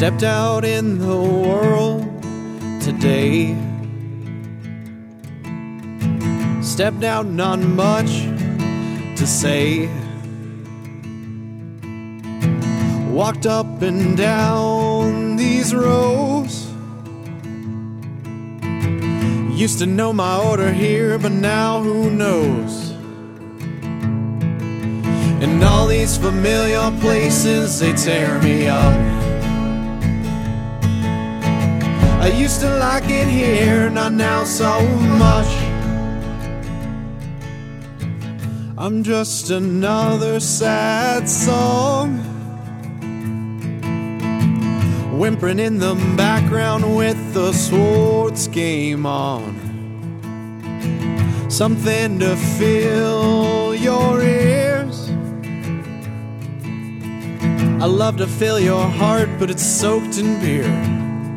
Stepped out in the world today. Stepped out, not much to say. Walked up and down these rows. Used to know my order here, but now who knows? And all these familiar places, they tear me up. I used to like it here, not now so much. I'm just another sad song, whimpering in the background with the Swords game on. Something to fill your ears. I love to fill your heart, but it's soaked in beer.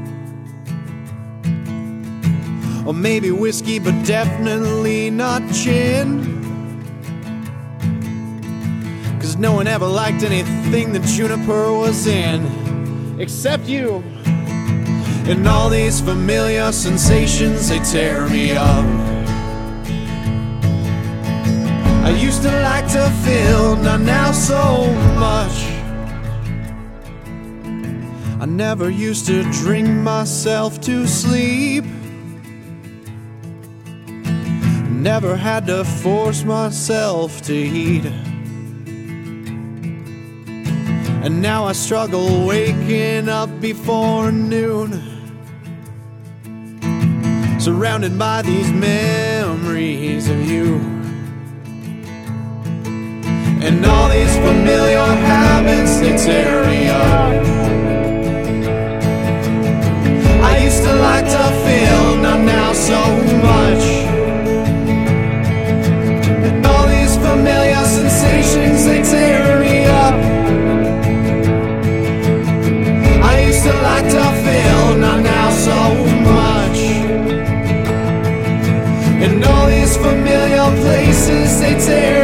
Or maybe whiskey, but definitely not gin. 'Cause no one ever liked anything that Juniper was in, except you. And all these familiar sensations, they tear me up. I used to like to feel, not now so much. I never used to drink myself to sleep. Never had to force myself to eat. And now I struggle waking up before noon, surrounded by these memories of you. And all these familiar habits, they tear me up. I used to like to feel, not now so much. And all these familiar sensations, they tear me up. I used to like to feel, not now so much. And all these familiar places, they tear